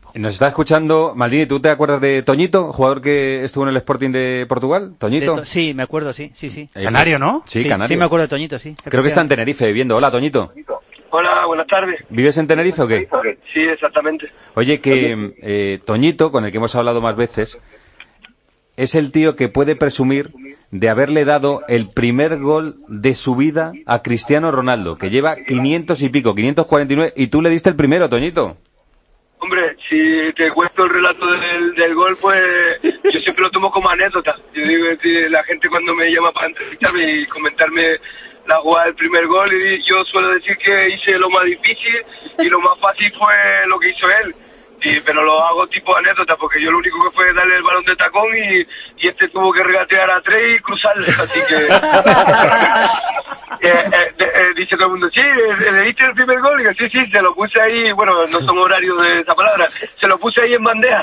Nos está escuchando Maldini. ¿Tú te acuerdas de Toñito, jugador que estuvo en el Sporting de Portugal? ¿Toñito? Sí, me acuerdo, sí. Canario, ¿no? Sí, Canario. Sí, me acuerdo de Toñito, sí. Creo que está en Tenerife viviendo. Hola, Toñito. Hola, buenas tardes. ¿Vives en Tenerife o qué? Sí, exactamente. Oye, que Toñito, con el que hemos hablado más veces, es el tío que puede presumir de haberle dado el primer gol de su vida a Cristiano Ronaldo, que lleva 500 y pico, 549, y tú le diste el primero, Toñito. Hombre, si te cuento el relato del gol, pues yo siempre lo tomo como anécdota. Yo digo, la gente cuando me llama para entrevistarme y comentarme la jugada del primer gol, y yo suelo decir que hice lo más difícil y lo más fácil fue lo que hizo él. Pero lo hago tipo anécdota, porque yo lo único que fue darle el balón de tacón y este tuvo que regatear a 3 y cruzarle, así que dice todo el mundo, sí, ¿le diste el primer gol? Y digo, sí, se lo puse ahí, bueno, no son horarios de esa palabra, se lo puse ahí en bandeja.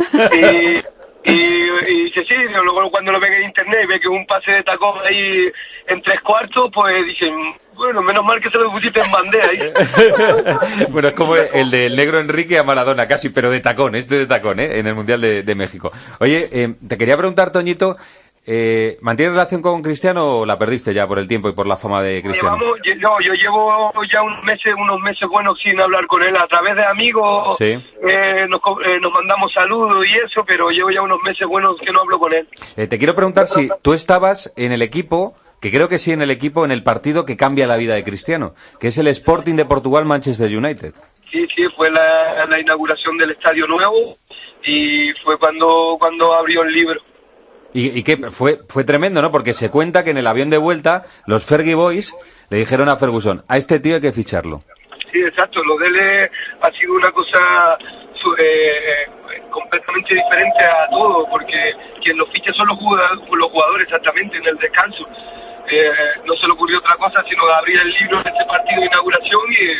Y dice, sí, luego cuando lo ven en internet y ve que es un pase de tacón ahí en 3/4, pues dicen, bueno, menos mal que se lo pusiste en bandeja ahí. Bueno, es como el del negro Enrique a Maradona, casi, pero de tacón, de tacón, en el Mundial de México. Oye, te quería preguntar, Toñito, ¿mantienes relación con Cristiano o la perdiste ya por el tiempo y por la fama de Cristiano? Yo llevo ya unos meses buenos sin hablar con él, a través de amigos. Sí. Nos mandamos saludos y eso, pero llevo ya unos meses buenos que no hablo con él. Te quiero preguntar si tú estabas en el equipo, que creo que sí, en el partido que cambia la vida de Cristiano, que es el Sporting de Portugal Manchester United. Sí, fue la inauguración del estadio nuevo y fue cuando abrió el libro. Y que fue tremendo, ¿no? Porque se cuenta que en el avión de vuelta los Fergie Boys le dijeron a Ferguson, a este tío hay que ficharlo. Sí, exacto. Lo de él ha sido una cosa completamente diferente a todo, porque quien lo ficha son los jugadores exactamente en el descanso. No se le ocurrió otra cosa sino abrir el libro en este partido de inauguración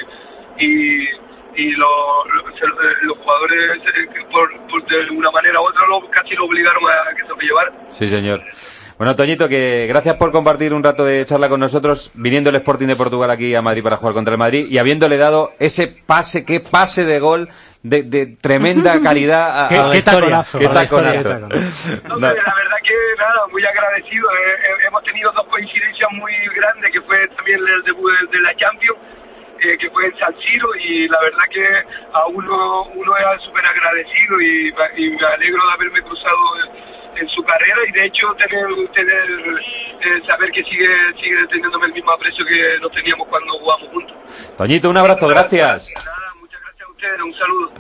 y los jugadores de una manera u otra casi lo obligaron a que se lo llevara. Sí, señor. Bueno, Toñito, que gracias por compartir un rato de charla con nosotros, viniendo el Sporting de Portugal aquí a Madrid para jugar contra el Madrid y habiéndole dado ese pase de gol de tremenda calidad a ¿Qué taconazo? No, la verdad que nada, muy agradecido. Hemos tenido dos coincidencias muy grandes, que fue también el debut de la Champions, que fue en San Siro, y la verdad que a uno es súper agradecido y me alegro de haberme cruzado en su carrera y de hecho saber que sigue teniéndome el mismo aprecio que nos teníamos cuando jugamos juntos. Toñito, un abrazo, gracias. Nada, muchas gracias a ustedes, un saludo.